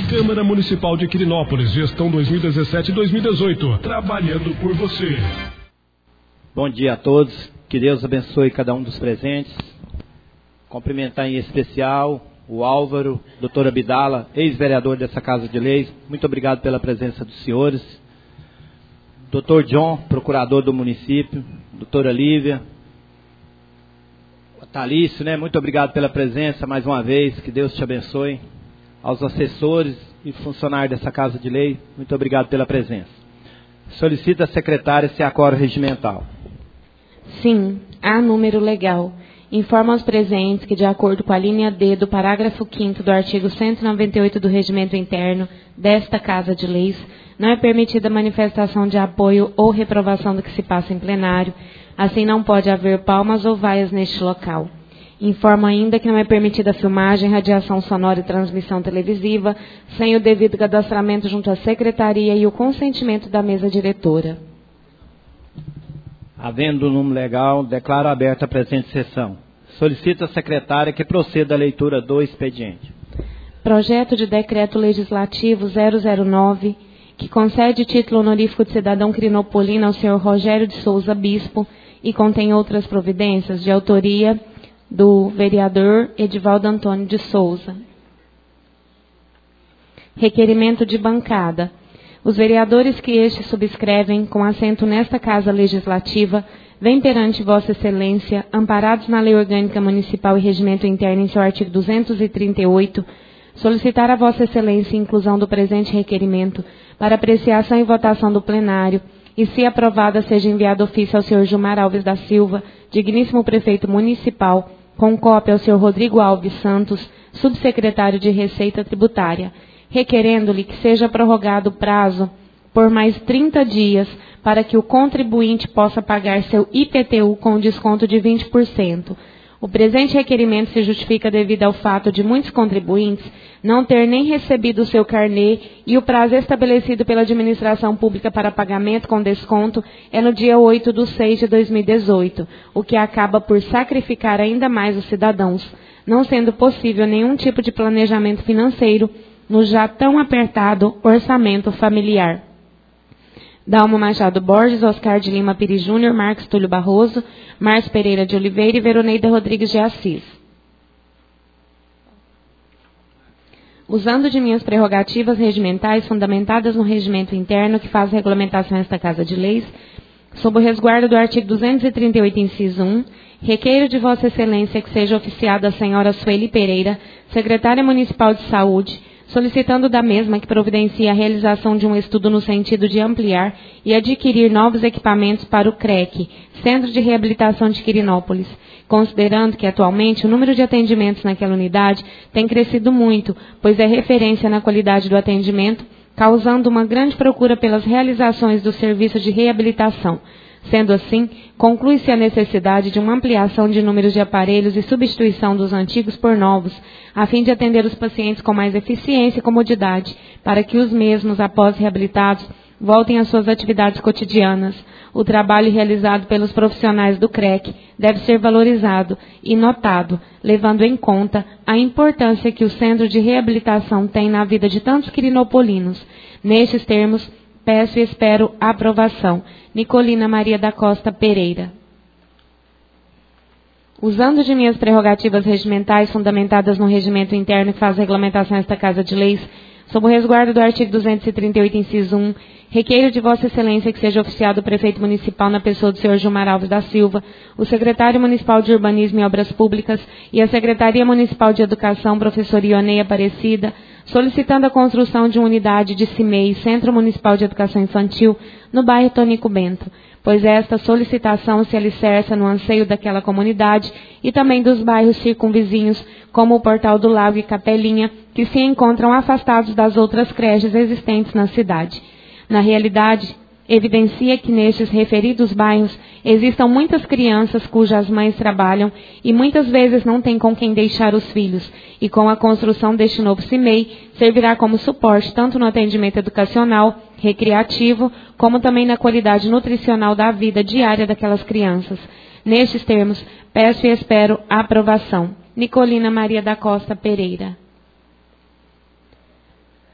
Câmara Municipal de Quirinópolis, gestão 2017-2018, trabalhando por você. Bom dia a todos, que Deus abençoe cada um dos presentes. Cumprimentar em especial o Álvaro, doutor Abdala, ex-vereador dessa Casa de Leis. Muito obrigado pela presença dos senhores. Doutor John, procurador do município. Doutora Lívia. Talício, muito obrigado pela presença mais uma vez. Que Deus te abençoe. Aos assessores e funcionários dessa Casa de Lei, muito obrigado pela presença. Solicito a secretária se há quórum regimental. Sim, há número legal. Informa aos presentes que, de acordo com a linha D do parágrafo 5º do artigo 198 do Regimento Interno desta Casa de Leis, não é permitida manifestação de apoio ou reprovação do que se passa em plenário. Assim, não pode haver palmas ou vaias neste local. Informa ainda que não é permitida filmagem, radiação sonora e transmissão televisiva, sem o devido cadastramento junto à secretaria e o consentimento da mesa diretora. Havendo o número legal, declaro aberta a presente sessão. Solicito à secretária que proceda à leitura do expediente. Projeto de Decreto Legislativo 009, que concede título honorífico de cidadão quirinopolino ao senhor Rogério de Souza Bispo e contém outras providências de autoria do vereador Edivaldo Antônio de Souza. Requerimento de bancada. Os vereadores que estes subscrevem, com assento nesta Casa Legislativa, vêm perante Vossa Excelência, amparados na Lei Orgânica Municipal e Regimento Interno em seu artigo 238, solicitar a Vossa Excelência a inclusão do presente requerimento para apreciação e votação do plenário, e, se aprovada, seja enviado ofício ao senhor Gilmar Alves da Silva, digníssimo prefeito municipal, com cópia ao senhor Rodrigo Alves Santos, subsecretário de Receita Tributária, requerendo-lhe que seja prorrogado o prazo por mais 30 dias para que o contribuinte possa pagar seu IPTU com desconto de 20%. O presente requerimento se justifica devido ao fato de muitos contribuintes não ter nem recebido o seu carnê e o prazo estabelecido pela administração pública para pagamento com desconto é no dia 8/6/2018, o que acaba por sacrificar ainda mais os cidadãos, não sendo possível nenhum tipo de planejamento financeiro no já tão apertado orçamento familiar. Dalmo Machado Borges, Oscar de Lima Pires Júnior, Marcos Túlio Barroso, Márcio Pereira de Oliveira e Veroneida Rodrigues de Assis. Usando de minhas prerrogativas regimentais fundamentadas no regimento interno que faz regulamentação esta Casa de Leis, sob o resguardo do artigo 238, inciso 1, requeiro de Vossa Excelência que seja oficiada a senhora Sueli Pereira, secretária municipal de saúde, solicitando da mesma que providencie a realização de um estudo no sentido de ampliar e adquirir novos equipamentos para o CREC, Centro de Reabilitação de Quirinópolis, considerando que atualmente o número de atendimentos naquela unidade tem crescido muito, pois é referência na qualidade do atendimento, causando uma grande procura pelas realizações do serviço de reabilitação. Sendo assim, conclui-se a necessidade de uma ampliação de números de aparelhos e substituição dos antigos por novos, a fim de atender os pacientes com mais eficiência e comodidade, para que os mesmos, após reabilitados, voltem às suas atividades cotidianas. O trabalho realizado pelos profissionais do CREC deve ser valorizado e notado, levando em conta a importância que o Centro de Reabilitação tem na vida de tantos quirinopolinos. Nestes termos, peço e espero a aprovação. Nicolina Maria da Costa Pereira. Usando de minhas prerrogativas regimentais fundamentadas no regimento interno que faz regulamentação esta Casa de Leis, sob o resguardo do artigo 238, inciso 1, requeiro de Vossa Excelência que seja oficiado o prefeito municipal na pessoa do senhor Gilmar Alves da Silva, o secretário municipal de Urbanismo e Obras Públicas e a Secretaria Municipal de Educação, professora Ionei Aparecida, solicitando a construção de uma unidade de CIMEI, Centro Municipal de Educação Infantil, no bairro Tonico Bento, pois esta solicitação se alicerça no anseio daquela comunidade e também dos bairros circunvizinhos, como o Portal do Lago e Capelinha, que se encontram afastados das outras creches existentes na cidade. Na realidade, evidencia que nestes referidos bairros existam muitas crianças cujas mães trabalham e muitas vezes não têm com quem deixar os filhos, e com a construção deste novo CIMEI servirá como suporte tanto no atendimento educacional, recreativo, como também na qualidade nutricional da vida diária daquelas crianças. Nestes termos, peço e espero a aprovação. Nicolina Maria da Costa Pereira.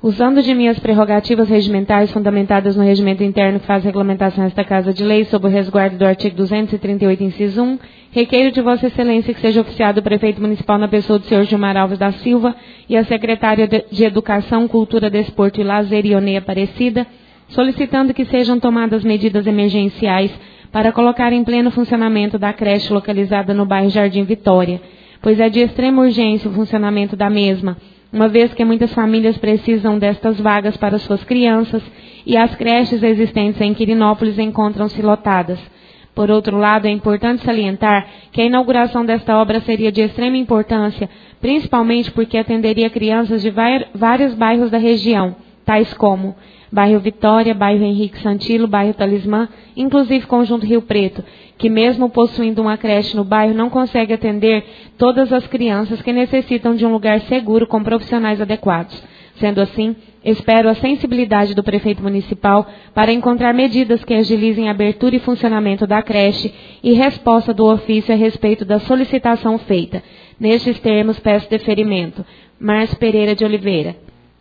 Usando de minhas prerrogativas regimentais fundamentadas no regimento interno que faz regulamentação desta Casa de Lei, sob o resguardo do artigo 238, inciso 1, requeiro de Vossa Excelência que seja oficiado o prefeito municipal na pessoa do senhor Gilmar Alves da Silva e a secretária de Educação, Cultura, Desporto e Lazer, Ionê Aparecida, solicitando que sejam tomadas medidas emergenciais para colocar em pleno funcionamento da creche localizada no bairro Jardim Vitória, pois é de extrema urgência o funcionamento da mesma, uma vez que muitas famílias precisam destas vagas para suas crianças e as creches existentes em Quirinópolis encontram-se lotadas. Por outro lado, é importante salientar que a inauguração desta obra seria de extrema importância, principalmente porque atenderia crianças de vários bairros da região, tais como bairro Vitória, bairro Henrique Santilo, bairro Talismã, inclusive Conjunto Rio Preto, que mesmo possuindo uma creche no bairro não consegue atender todas as crianças que necessitam de um lugar seguro com profissionais adequados. Sendo assim, espero a sensibilidade do prefeito municipal para encontrar medidas que agilizem a abertura e funcionamento da creche e resposta do ofício a respeito da solicitação feita. Nestes termos, peço deferimento. Márcio Pereira de Oliveira.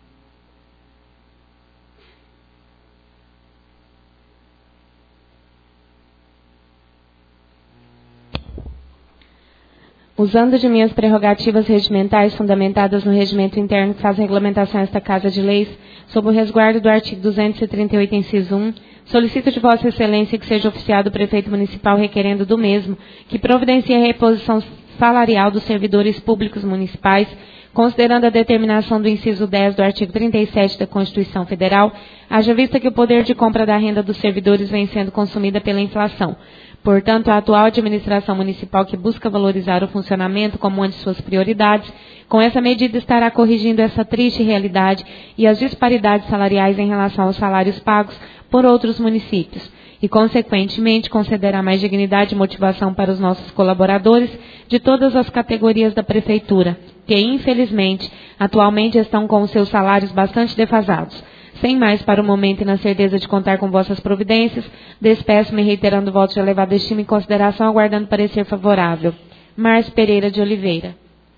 Usando de minhas prerrogativas regimentais fundamentadas no regimento interno que faz regulamentação desta Casa de Leis, sob o resguardo do artigo 238, inciso 1, solicito de Vossa Excelência que seja oficiado o prefeito municipal requerendo do mesmo que providencie a reposição salarial dos servidores públicos municipais, considerando a determinação do inciso 10 do artigo 37 da Constituição Federal, haja vista que o poder de compra da renda dos servidores vem sendo consumida pela inflação. Portanto, a atual administração municipal, que busca valorizar o funcionamento como uma de suas prioridades, com essa medida estará corrigindo essa triste realidade e as disparidades salariais em relação aos salários pagos por outros municípios e, consequentemente, concederá mais dignidade e motivação para os nossos colaboradores de todas as categorias da Prefeitura, que, infelizmente, atualmente estão com os seus salários bastante defasados. Sem mais para o momento e na certeza de contar com vossas providências, despeço-me reiterando votos de elevada estima e consideração, aguardando parecer favorável. Márcio Pereira de Oliveira.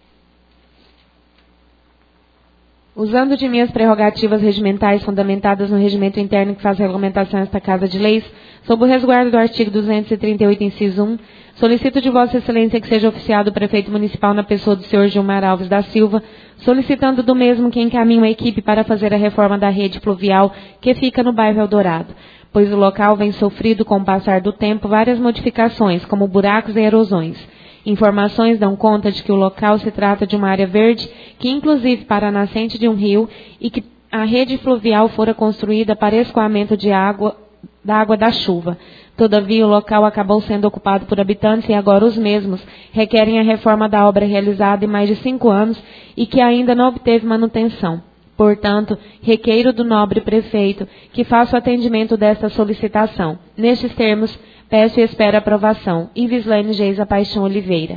Usando de minhas prerrogativas regimentais fundamentadas no regimento interno que faz regulamentação desta Casa de Leis, sob o resguardo do artigo 238, inciso 1, solicito de Vossa Excelência que seja oficiado o prefeito municipal na pessoa do senhor Gilmar Alves da Silva, solicitando do mesmo que encaminhe uma equipe para fazer a reforma da rede pluvial que fica no bairro Eldorado, pois o local vem sofrido com o passar do tempo várias modificações, como buracos e erosões. Informações dão conta de que o local se trata de uma área verde, que inclusive para a nascente de um rio, e que a rede fluvial fora construída para escoamento de água da chuva. Todavia, o local acabou sendo ocupado por habitantes e agora os mesmos requerem a reforma da obra realizada em mais de 5 anos e que ainda não obteve manutenção. Portanto, requeiro do nobre prefeito que faça o atendimento desta solicitação. Nestes termos, peço e espero aprovação. Ivislaine Geisa Paixão Oliveira.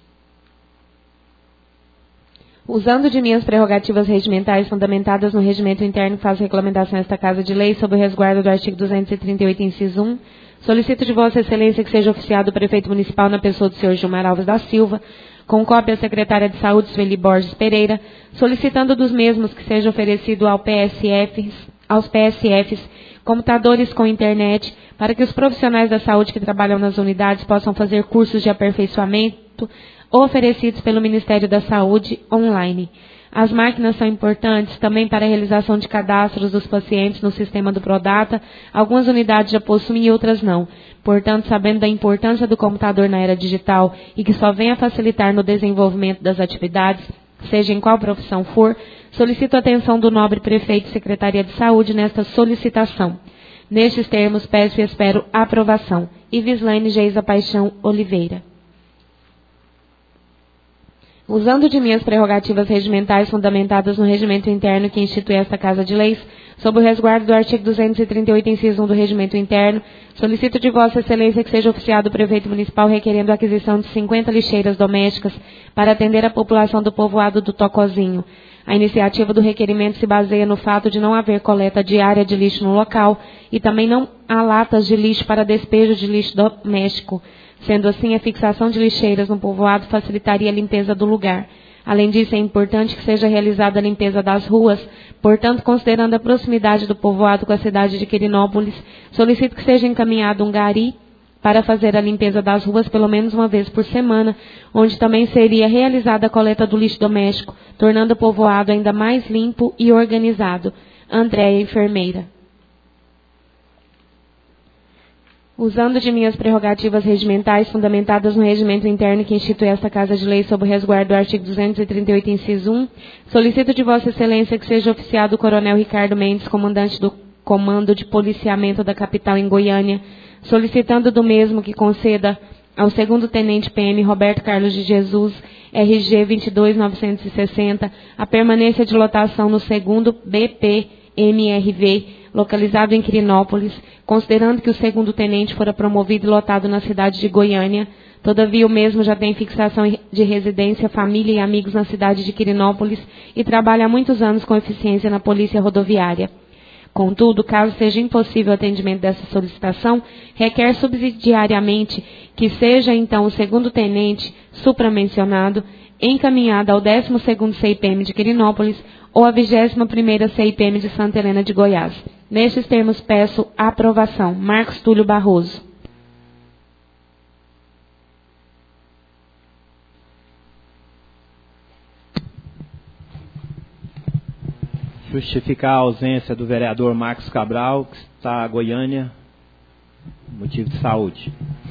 Usando de minhas prerrogativas regimentais fundamentadas no regimento interno que faz regulamentação desta Casa de Lei, sob o resguardo do artigo 238, inciso 1, solicito de Vossa Excelência que seja oficiado o prefeito municipal na pessoa do senhor Gilmar Alves da Silva, com cópia à secretária de Saúde, Sueli Borges Pereira, solicitando dos mesmos que seja oferecido aos PSFs computadores com internet, para que os profissionais da saúde que trabalham nas unidades possam fazer cursos de aperfeiçoamento oferecidos pelo Ministério da Saúde online. As máquinas são importantes também para a realização de cadastros dos pacientes no sistema do Prodata. Algumas unidades já possuem e outras não. Portanto, sabendo da importância do computador na era digital e que só vem a facilitar no desenvolvimento das atividades, seja em qual profissão for, solicito a atenção do nobre prefeito e Secretaria de Saúde nesta solicitação. Nestes termos, peço e espero a aprovação. Ivislaine Geisa Paixão Oliveira. Usando de minhas prerrogativas regimentais fundamentadas no regimento interno que institui esta Casa de Leis, sob o resguardo do artigo 238, inciso 1 do regimento interno, solicito de Vossa Excelência que seja oficiado o prefeito municipal requerendo a aquisição de 50 lixeiras domésticas para atender a população do povoado do Tocozinho. A iniciativa do requerimento se baseia no fato de não haver coleta diária de lixo no local e também não há latas de lixo para despejo de lixo doméstico. Sendo assim, a fixação de lixeiras no povoado facilitaria a limpeza do lugar. Além disso, é importante que seja realizada a limpeza das ruas. Portanto, considerando a proximidade do povoado com a cidade de Quirinópolis, solicito que seja encaminhado um gari para fazer a limpeza das ruas pelo menos uma vez por semana, onde também seria realizada a coleta do lixo doméstico, tornando o povoado ainda mais limpo e organizado. Andréia, enfermeira. Usando de minhas prerrogativas regimentais fundamentadas no regimento interno que institui esta Casa de Lei sob o resguardo do artigo 238, inciso 1, solicito de Vossa Excelência que seja oficiado o Coronel Ricardo Mendes, comandante do Comando de Policiamento da capital em Goiânia, solicitando do mesmo que conceda ao segundo tenente PM Roberto Carlos de Jesus, RG 22960, a permanência de lotação no segundo BPMRV, localizado em Quirinópolis, considerando que o segundo tenente fora promovido e lotado na cidade de Goiânia. Todavia, o mesmo já tem fixação de residência, família e amigos na cidade de Quirinópolis e trabalha há muitos anos com eficiência na polícia rodoviária. Contudo, caso seja impossível o atendimento dessa solicitação, requer subsidiariamente que seja, então, o segundo tenente supramencionado encaminhado ao 12º CIPM de Quirinópolis ou à 21ª CIPM de Santa Helena de Goiás. Nestes termos, peço a aprovação. Marcos Túlio Barroso. Justificar a ausência do vereador Marcos Cabral, que está em Goiânia, motivo de saúde.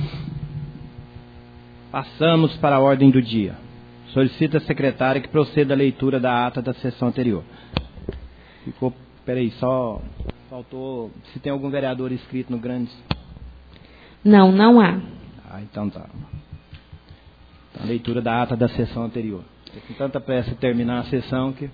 Passamos para a ordem do dia. Solicita a secretária que proceda a leitura da ata da sessão anterior. Só faltou se tem algum vereador inscrito no Grandes. Não, não há. Então tá. Então, a leitura da ata da sessão anterior. Com tanta pressa de terminar a sessão que...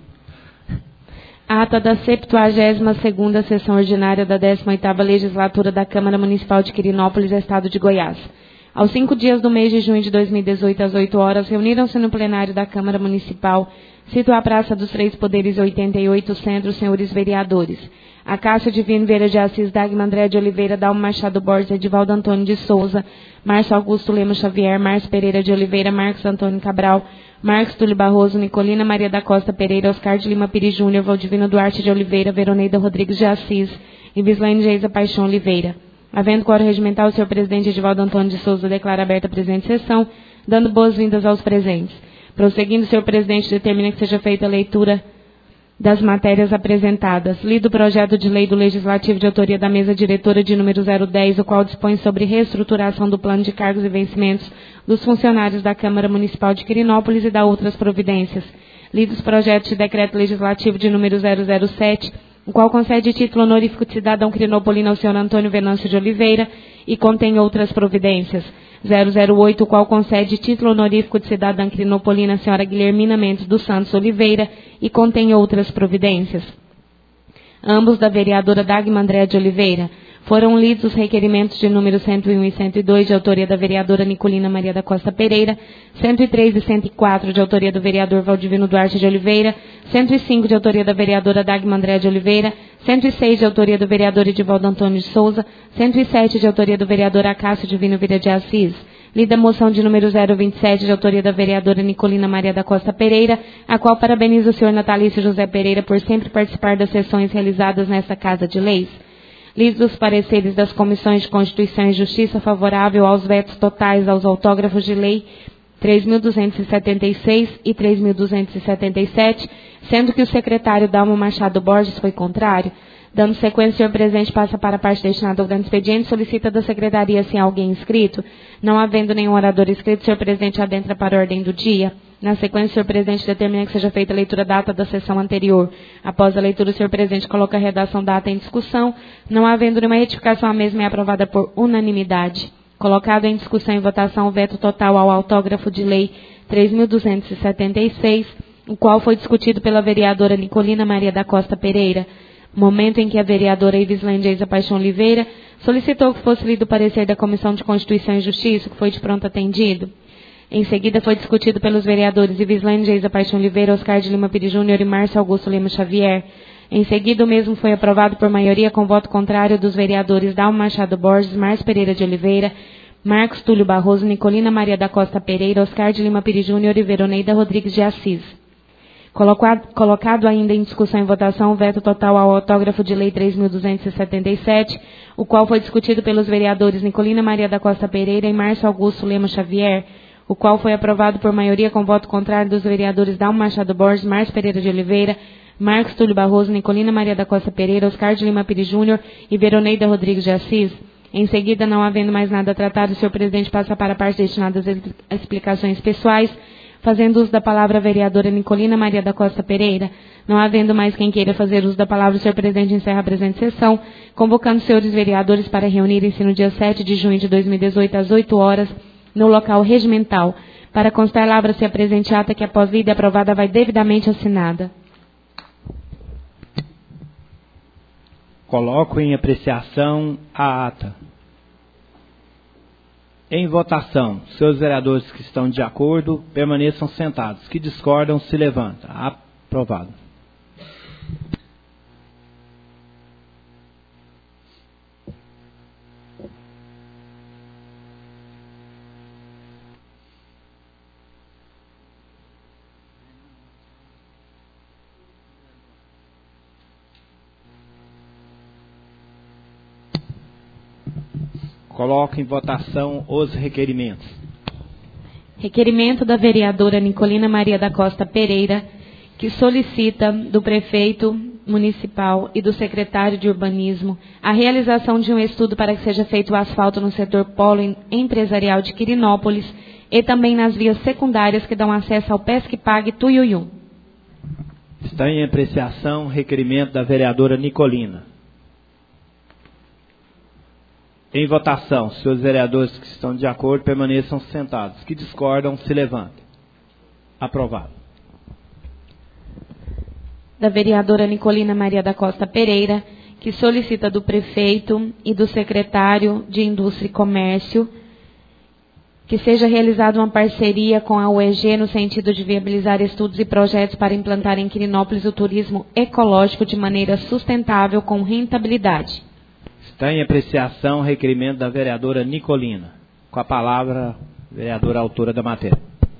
Ata da 72ª sessão ordinária da 18ª legislatura da Câmara Municipal de Quirinópolis, Estado de Goiás. Aos 5 dias do mês de junho de 2018, às 8 horas, reuniram-se no plenário da Câmara Municipal, situada à Praça dos Três Poderes 88, Centro, os senhores vereadores. Acácio Divino Vieira de Assis, Dagmar André de Oliveira, Dalmo Machado Borges, Edivaldo Antônio de Souza, Márcio Augusto Lemos Xavier, Márcio Pereira de Oliveira, Marcos Antônio Cabral, Marcos Túlio Barroso, Nicolina Maria da Costa Pereira, Oscar de Lima Pires Júnior, Valdivino Duarte de Oliveira, Veroneida Rodrigues de Assis e Vislaine Geisa Paixão Oliveira. Havendo quórum regimental, o senhor presidente Edivaldo Antônio de Souza declara aberta a presente sessão, dando boas-vindas aos presentes. Prosseguindo, o senhor presidente determina que seja feita a leitura das matérias apresentadas. Lido o projeto de lei do Legislativo de autoria da mesa diretora de número 010, o qual dispõe sobre reestruturação do plano de cargos e vencimentos dos funcionários da Câmara Municipal de Quirinópolis e da outras providências. Lido os projetos de decreto legislativo de número 007, o qual concede título honorífico de cidadão quirinopolino ao senhor Antônio Venâncio de Oliveira e contém outras providências. 008, o qual concede título honorífico de cidadã quirinopolina à senhora Guilhermina Mendes dos Santos Oliveira e contém outras providências. Ambos da vereadora Dagmar André de Oliveira. Foram lidos os requerimentos de número 101 e 102, de autoria da vereadora Nicolina Maria da Costa Pereira, 103 e 104, de autoria do vereador Valdivino Duarte de Oliveira, 105, de autoria da vereadora Dagmar André de Oliveira, 106, de autoria do vereador Edivaldo Antônio de Souza, 107, de autoria do vereador Acácio Divino Vieira de Assis. Lida a moção de número 027, de autoria da vereadora Nicolina Maria da Costa Pereira, a qual parabeniza o senhor Natalício José Pereira por sempre participar das sessões realizadas nesta Casa de Leis. Lidos os pareceres das Comissões de Constituição e Justiça favorável aos vetos totais aos autógrafos de lei 3.276 e 3.277, sendo que o secretário Dalmo Machado Borges foi contrário. Dando sequência, o senhor presidente passa para a parte destinada ao grande expediente, solicita da secretaria se há alguém inscrito. Não havendo nenhum orador inscrito, o senhor presidente adentra para a ordem do dia. Na sequência, o senhor presidente determina que seja feita a leitura da ata da sessão anterior. Após a leitura, o senhor presidente coloca a redação da ata em discussão. Não havendo nenhuma retificação, a mesma é aprovada por unanimidade. Colocado em discussão e votação o veto total ao autógrafo de lei 3.276, o qual foi discutido pela vereadora Nicolina Maria da Costa Pereira. Momento em que a vereadora Ivislaine Geisa Paixão Oliveira solicitou que fosse lido o parecer da Comissão de Constituição e Justiça, que foi de pronto atendido. Em seguida, foi discutido pelos vereadores Ivislaine Geisa Paixão Oliveira, Oscar de Lima Pires Júnior e Márcio Augusto Lemos Xavier. Em seguida, o mesmo foi aprovado por maioria com voto contrário dos vereadores Dalmo Machado Borges, Márcio Pereira de Oliveira, Marcos Túlio Barroso, Nicolina Maria da Costa Pereira, Oscar de Lima Pires Júnior e Veroneida Rodrigues de Assis. Colocado ainda em discussão e votação o veto total ao autógrafo de lei 3.277, o qual foi discutido pelos vereadores Nicolina Maria da Costa Pereira e Márcio Augusto Lemos Xavier, o qual foi aprovado por maioria com voto contrário dos vereadores Dalmo Machado Borges, Márcio Pereira de Oliveira, Marcos Túlio Barroso, Nicolina Maria da Costa Pereira, Oscar de Lima Pires Júnior e Veroneida Rodrigues de Assis. Em seguida, não havendo mais nada tratado, o senhor presidente passa para a parte destinada às explicações pessoais, fazendo uso da palavra a vereadora Nicolina Maria da Costa Pereira. Não havendo mais quem queira fazer uso da palavra, o senhor presidente encerra a presente sessão, convocando os senhores vereadores para reunirem-se no dia 7 de junho de 2018, às 8 horas, no local regimental. Para constar, lavra-se a presente ata que, após lida e aprovada, vai devidamente assinada. Coloco em apreciação a ata. Em votação, seus vereadores que estão de acordo, permaneçam sentados. Que discordam, se levantam. Aprovado. Coloco em votação os requerimentos. Requerimento da vereadora Nicolina Maria da Costa Pereira, que solicita do prefeito municipal e do secretário de urbanismo a realização de um estudo para que seja feito o asfalto no setor polo empresarial de Quirinópolis e também nas vias secundárias que dão acesso ao Pesque-Pague Tuiuiu. Está em apreciação o requerimento da vereadora Nicolina. Em votação, seus vereadores que estão de acordo permaneçam sentados. Que discordam, se levantem. Aprovado. Da vereadora Nicolina Maria da Costa Pereira, que solicita do prefeito e do secretário de Indústria e Comércio que seja realizada uma parceria com a UEG no sentido de viabilizar estudos e projetos para implantar em Quirinópolis o turismo ecológico de maneira sustentável com rentabilidade. Está em apreciação o requerimento da vereadora Nicolina. Com a palavra, vereadora autora da matéria.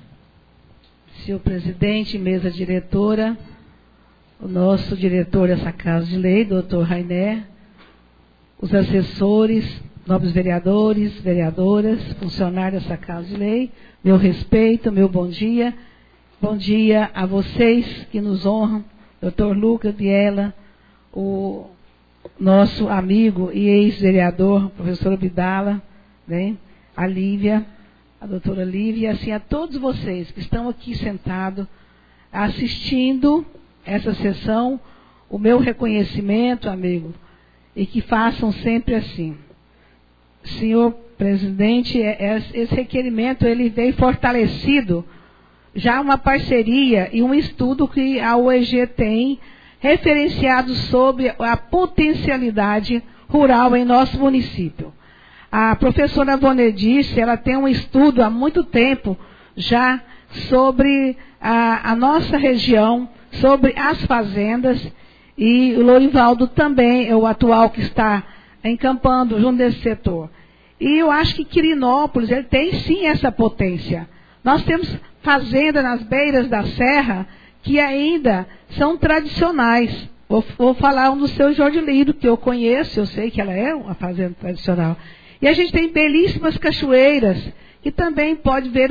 Senhor presidente, mesa diretora, o nosso diretor dessa Casa de Lei, doutor Rainer, os assessores, nobres vereadores, vereadoras, funcionários dessa Casa de Lei, meu respeito, meu bom dia. Bom dia a vocês que nos honram, doutor Lucas Biela, o nosso amigo e ex-vereador, professor Abdala, né? A Lívia, a doutora Lívia, assim, a todos vocês que estão aqui sentados, assistindo essa sessão, o meu reconhecimento, amigo, e que façam sempre assim. Senhor presidente, esse requerimento, ele veio fortalecido, já uma parceria e um estudo que a UEG tem, referenciado sobre a potencialidade rural em nosso município. A professora Vonedice, ela tem um estudo há muito tempo já sobre a nossa região, sobre as fazendas, e o Lorivaldo também é o atual que está encampando junto desse setor. E eu acho que Quirinópolis, ele tem sim essa potência. Nós temos fazenda nas beiras da serra, que ainda são tradicionais. Vou falar um do seu Jorge Lido, que eu conheço, eu sei que ela é uma fazenda tradicional. E a gente tem belíssimas cachoeiras, que também pode ver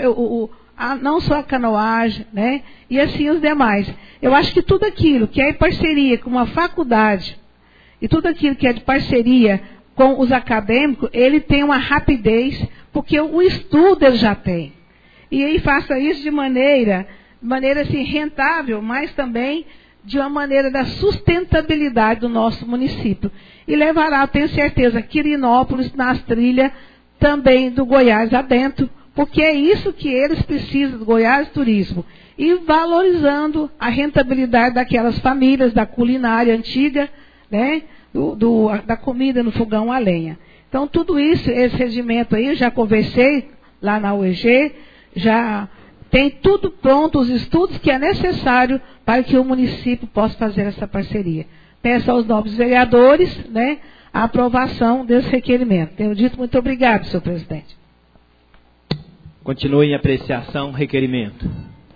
não só a canoagem, né? E assim os demais. Eu acho que tudo aquilo que é em parceria com uma faculdade, e tudo aquilo que é de parceria com os acadêmicos, ele tem uma rapidez, porque o estudo ele já tem. E aí faça isso de maneira assim, rentável, mas também de uma maneira da sustentabilidade do nosso município. E levará, eu tenho certeza, Quirinópolis nas trilhas também do Goiás adentro, porque é isso que eles precisam, do Goiás Turismo. E valorizando a rentabilidade daquelas famílias, da culinária antiga, né, da comida no fogão a lenha. Então, tudo isso, esse regimento aí, eu já conversei lá na UEG, já tem tudo pronto, os estudos que é necessário para que o município possa fazer essa parceria. Peço aos nobres vereadores, né, a aprovação desse requerimento. Tenho dito muito obrigado, senhor presidente. Continue em apreciação, requerimento.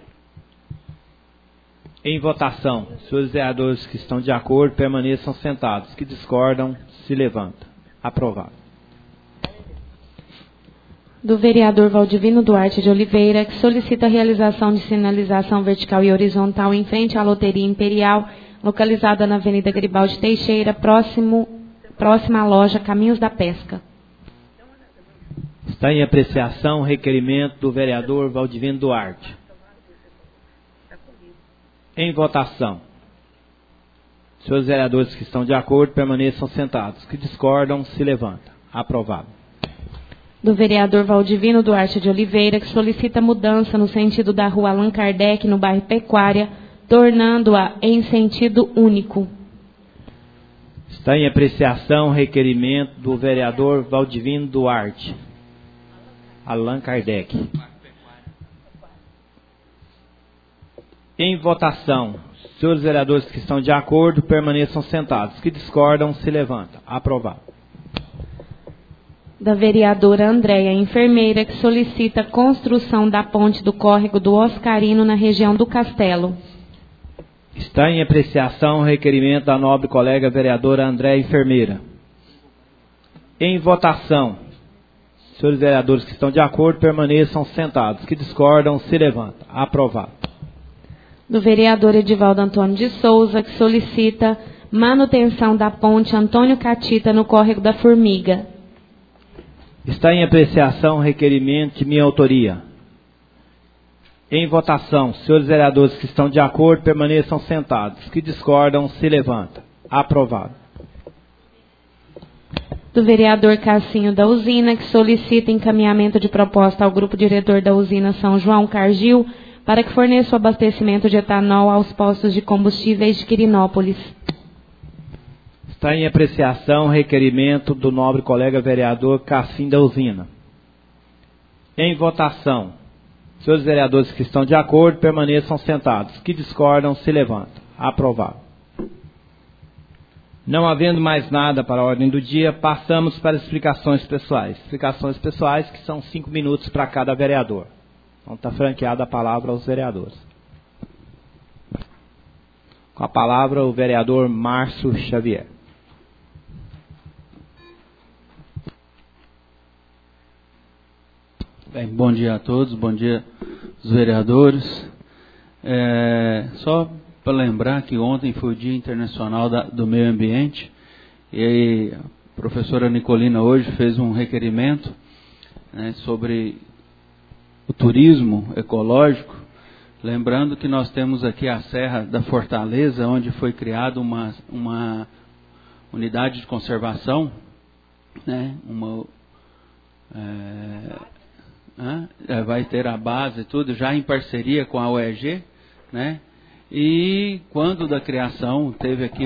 Em votação, senhores vereadores que estão de acordo, permaneçam sentados. Que discordam, se levantam. Aprovado. Do vereador Valdivino Duarte de Oliveira, que solicita a realização de sinalização vertical e horizontal em frente à Loteria Imperial, localizada na Avenida Garibaldi Teixeira, próxima à loja Caminhos da Pesca. Está em apreciação o requerimento do vereador Valdivino Duarte. Em votação. Senhores vereadores que estão de acordo, permaneçam sentados. Que discordam, se levantam. Aprovado. Do vereador Valdivino Duarte de Oliveira, que solicita mudança no sentido da rua Allan Kardec, no bairro Pecuária, tornando-a em sentido único. Está em apreciação o requerimento do vereador Valdivino Duarte. Allan Kardec. Em votação, senhores vereadores que estão de acordo, permaneçam sentados. Que discordam, se levantam. Aprovado. Da vereadora Andréia Enfermeira, que solicita construção da ponte do córrego do Oscarino na região do Castelo. Está em apreciação o requerimento da nobre colega vereadora Andréia Enfermeira. Em votação, senhores vereadores que estão de acordo, permaneçam sentados. Que discordam, se levantam. Aprovado. Do vereador Edivaldo Antônio de Souza, que solicita manutenção da ponte Antônio Catita no córrego da Formiga. Está em apreciação o requerimento de minha autoria. Em votação, senhores vereadores que estão de acordo, permaneçam sentados. Que discordam, se levantam. Aprovado. Do vereador Cassinho da Usina, que solicita encaminhamento de proposta ao grupo diretor da usina São João Cargil para que forneça o abastecimento de etanol aos postos de combustíveis de Quirinópolis. Está em apreciação o requerimento do nobre colega vereador Cassim da Usina. Em votação, senhores vereadores que estão de acordo, permaneçam sentados. Que discordam, se levantam. Aprovado. Não havendo mais nada para a ordem do dia, passamos para as explicações pessoais. Explicações pessoais que são 5 minutos para cada vereador. Então está franqueada a palavra aos vereadores. Com a palavra o vereador Márcio Xavier. Bem, bom dia a todos, bom dia aos vereadores. Só para lembrar que ontem foi o Dia Internacional do Meio Ambiente e a professora Nicolina hoje fez um requerimento, né, sobre o turismo ecológico, lembrando que nós temos aqui a Serra da Fortaleza, onde foi criada uma unidade de conservação, né, vai ter a base e tudo, já em parceria com a UEG, né? E quando da criação teve aqui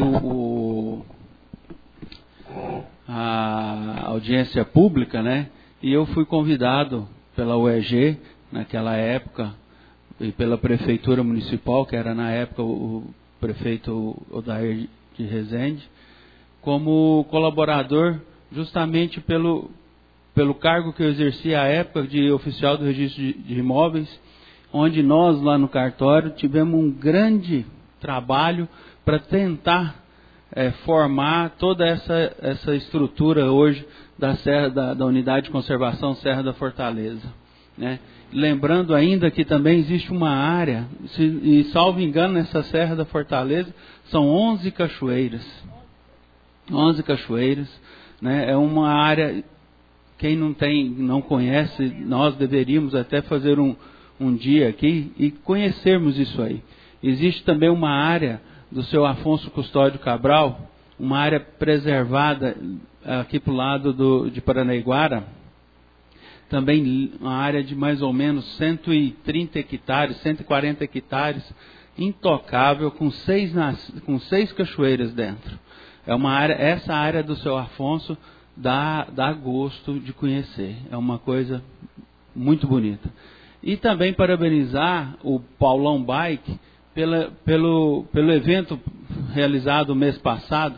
a audiência pública, né? E eu fui convidado pela UEG naquela época e pela prefeitura municipal, que era na época o prefeito Odair de Rezende, como colaborador, justamente pelo cargo que eu exercia à época de oficial do registro de imóveis, onde nós lá no cartório tivemos um grande trabalho para tentar formar toda essa estrutura hoje da Serra da Unidade de Conservação Serra da Fortaleza, né? Lembrando ainda que também existe uma área, e salvo engano nessa Serra da Fortaleza, são 11 cachoeiras. 11 cachoeiras, né? É uma área... Quem não conhece, nós deveríamos até fazer um dia aqui e conhecermos isso aí. Existe também uma área do seu Afonso Custódio Cabral, uma área preservada aqui para o lado de Paranaiguara, também uma área de mais ou menos 130 hectares, 140 hectares, intocável, com 6 cachoeiras dentro. Essa área do seu Afonso dá gosto de conhecer. É uma coisa muito bonita. E também parabenizar o Paulão Bike pelo evento realizado mês passado,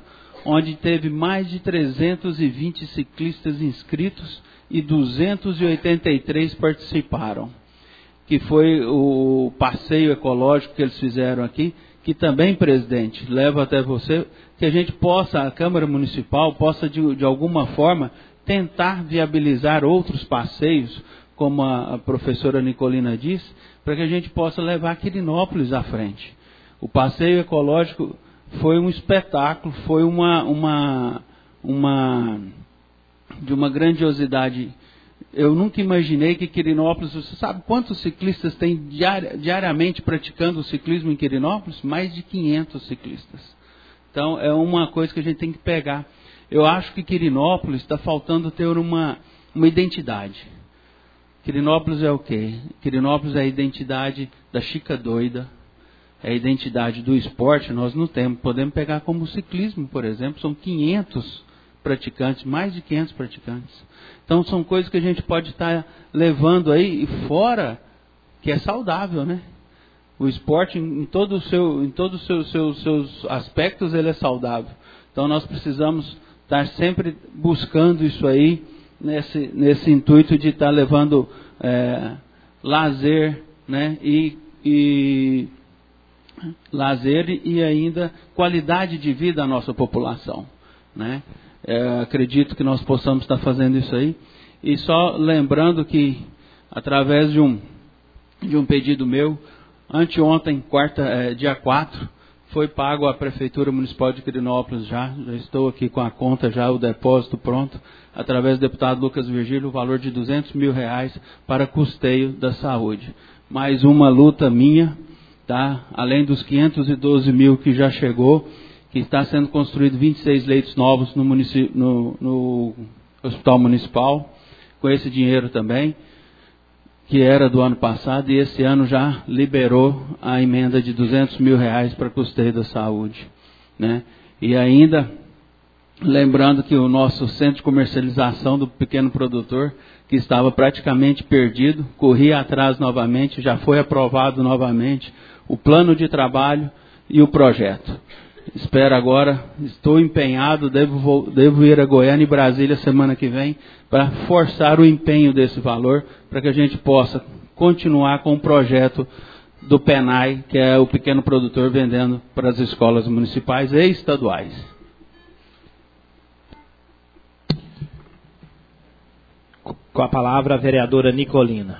onde teve mais de 320 ciclistas inscritos e 283 participaram, que foi o passeio ecológico que eles fizeram aqui, que também, presidente, levo até você, que a gente possa, a Câmara Municipal, possa de alguma forma tentar viabilizar outros passeios, como a professora Nicolina disse, para que a gente possa levar Quirinópolis à frente. O passeio ecológico foi um espetáculo, foi de uma grandiosidade. Eu nunca imaginei que Quirinópolis, você sabe quantos ciclistas tem diariamente praticando o ciclismo em Quirinópolis? Mais de 500 ciclistas. Então é uma coisa que a gente tem que pegar. Eu acho que Quirinópolis está faltando ter uma identidade. Quirinópolis é o quê? Quirinópolis é a identidade da Chica Doida, é a identidade do esporte. Nós não temos, podemos pegar como o ciclismo, por exemplo, são 500 praticantes, mais de 500 praticantes. Então são coisas que a gente pode estar levando aí, e fora que é saudável, né? O esporte, em todos os seus aspectos, ele é saudável. Então nós precisamos estar sempre buscando isso aí, nesse intuito de estar levando lazer, né? E lazer e ainda qualidade de vida à nossa população, né? Acredito que nós possamos estar fazendo isso aí. E só lembrando que, através de um pedido meu, anteontem, dia 4, foi pago à Prefeitura Municipal de Quirinópolis já estou aqui com a conta, já o depósito pronto, através do deputado Lucas Virgílio, o valor de R$200 mil para custeio da saúde. Mais uma luta minha, tá? Além dos 512 mil que já chegou, que está sendo construído 26 leitos novos no Hospital Municipal, com esse dinheiro também, que era do ano passado, e esse ano já liberou a emenda de R$200 mil para custeio da saúde, né? E ainda, lembrando que o nosso centro de comercialização do pequeno produtor, que estava praticamente perdido, corria atrás novamente, já foi aprovado novamente o plano de trabalho e o projeto. Espero agora, estou empenhado, devo ir a Goiânia e Brasília semana que vem para forçar o empenho desse valor, para que a gente possa continuar com o projeto do PENAI, que é o pequeno produtor vendendo para as escolas municipais e estaduais. Com a palavra a vereadora Nicolina.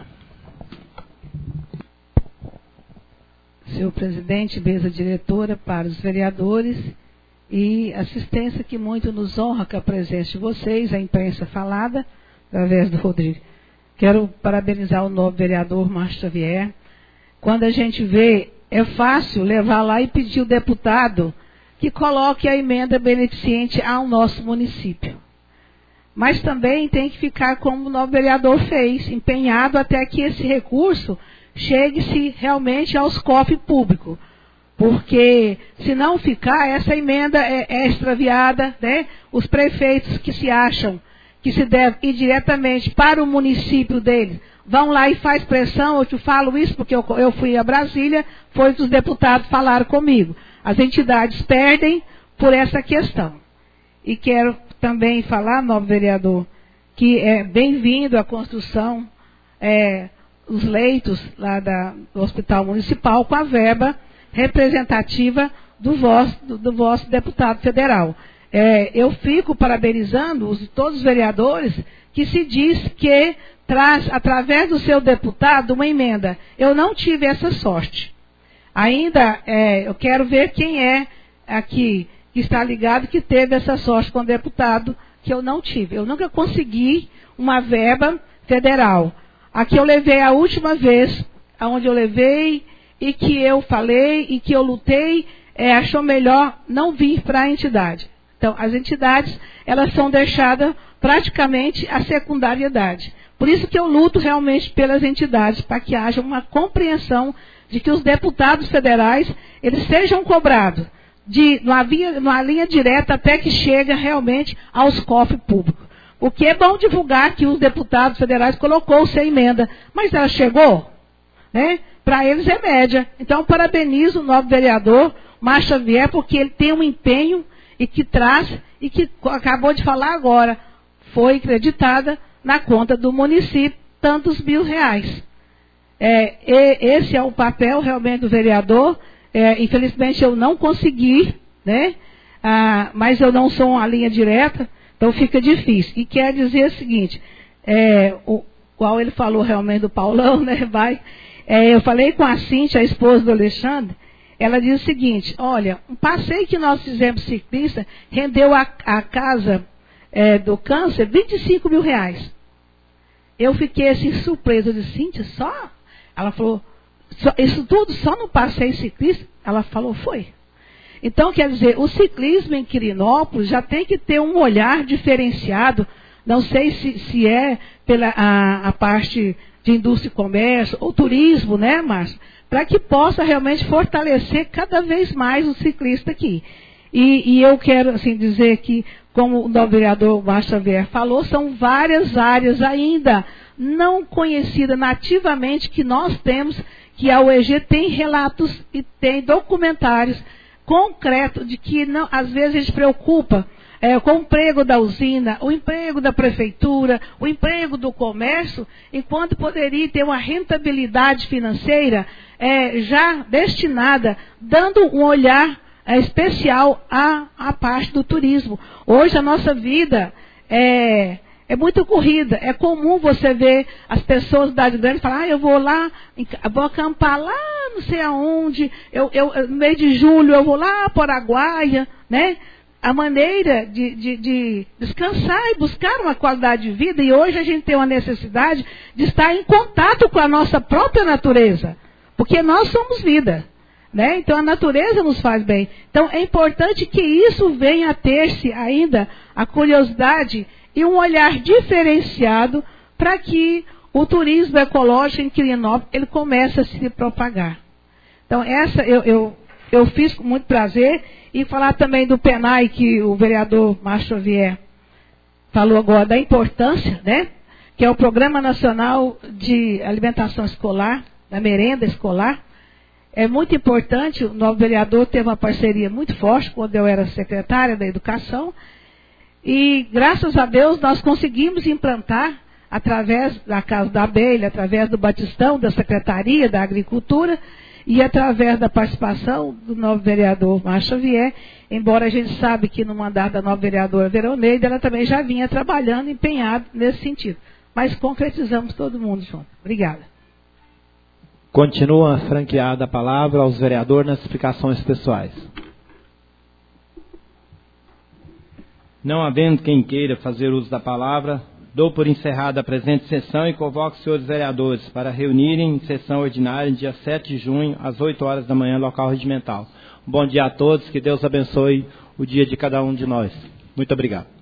Senhor presidente, mesa diretora, para os vereadores e assistência que muito nos honra com a presença de vocês, a imprensa falada, através do Rodrigo. Quero parabenizar o novo vereador Márcio Xavier. Quando a gente vê, é fácil levar lá e pedir o deputado que coloque a emenda beneficente ao nosso município. Mas também tem que ficar como o novo vereador fez, empenhado até que esse recurso chegue-se realmente aos cofres públicos. Porque, se não ficar, essa emenda é extraviada, né? Os prefeitos que se acham que se deve ir diretamente para o município deles, vão lá e faz pressão. Eu te falo isso porque eu fui a Brasília, foi que os deputados falaram comigo. As entidades perdem por essa questão. E quero também falar, novo vereador, que é bem-vindo a construção, os leitos lá do Hospital Municipal com a verba representativa do vosso deputado federal. Eu fico parabenizando todos os vereadores que se diz que traz, através do seu deputado, uma emenda. Eu não tive essa sorte. Ainda, eu quero ver quem é aqui que está ligado que teve essa sorte com o deputado, que eu não tive. Eu nunca consegui uma verba federal. Aqui eu levei a última vez, aonde eu levei, e que eu falei, e que eu lutei, achou melhor não vir para a entidade. Então, as entidades, elas são deixadas praticamente à secundariedade. Por isso que eu luto realmente pelas entidades, para que haja uma compreensão de que os deputados federais, eles sejam cobrados numa linha direta até que chega realmente aos cofres públicos. Porque é bom divulgar que os deputados federais colocou sem emenda, mas ela chegou, né? Para eles é média. Então, parabenizo o novo vereador Márcio Xavier, porque ele tem um empenho e que traz, e que acabou de falar agora, foi creditada na conta do município, tantos R$1.000. Esse é o papel realmente do vereador. Infelizmente eu não consegui, né? Mas eu não sou uma linha direta, então fica difícil. E quer dizer o seguinte, qual ele falou realmente do Paulão, né? Eu falei com a Cíntia, a esposa do Alexandre, ela diz o seguinte, olha, um passeio que nós fizemos ciclista rendeu a casa do câncer R$25.000. Eu fiquei assim surpresa, eu disse, Cíntia, só? Ela falou, isso tudo só no passeio ciclista? Ela falou, foi. Então, quer dizer, o ciclismo em Quirinópolis já tem que ter um olhar diferenciado, não sei se é pela a parte de indústria e comércio, ou turismo, né, Márcio? Para que possa realmente fortalecer cada vez mais o ciclista aqui. E eu quero assim, dizer que, como o novo vereador Márcio Xavier falou, são várias áreas ainda não conhecidas nativamente que nós temos, que a UEG tem relatos e tem documentários concretos de que não, às vezes a gente preocupa com o emprego da usina, o emprego da prefeitura, o emprego do comércio, enquanto poderia ter uma rentabilidade financeira já destinada, dando um olhar especial à parte do turismo. Hoje a nossa vida é muito corrida. É comum você ver as pessoas da cidade grande falar, eu vou lá, vou acampar lá, não sei aonde, no mês de julho eu vou lá para Araguaia, né? A maneira de descansar e buscar uma qualidade de vida, e hoje a gente tem uma necessidade de estar em contato com a nossa própria natureza, porque nós somos vida, né? Então a natureza nos faz bem. Então é importante que isso venha a ter-se ainda a curiosidade e um olhar diferenciado para que o turismo ecológico em Quirinópolis ele comece a se propagar. Então essa eu fiz com muito prazer. E falar também do PENAI, que o vereador Márcio Xavier falou agora, da importância, né? Que é o Programa Nacional de Alimentação Escolar, da merenda escolar. É muito importante, o novo vereador teve uma parceria muito forte quando eu era secretária da Educação. E, graças a Deus, nós conseguimos implantar, através da Casa da Abelha, através do Batistão, da Secretaria da Agricultura, e através da participação do novo vereador Márcio Xavier, embora a gente sabe que no mandato da nova vereadora Veroneide, ela também já vinha trabalhando, empenhada nesse sentido. Mas concretizamos todo mundo junto. Obrigada. Continua franqueada a palavra aos vereadores nas explicações pessoais. Não havendo quem queira fazer uso da palavra, dou por encerrada a presente sessão e convoco os senhores vereadores para reunirem em sessão ordinária no dia 7 de junho, às 8 horas da manhã, local regimental. Bom dia a todos, que Deus abençoe o dia de cada um de nós. Muito obrigado.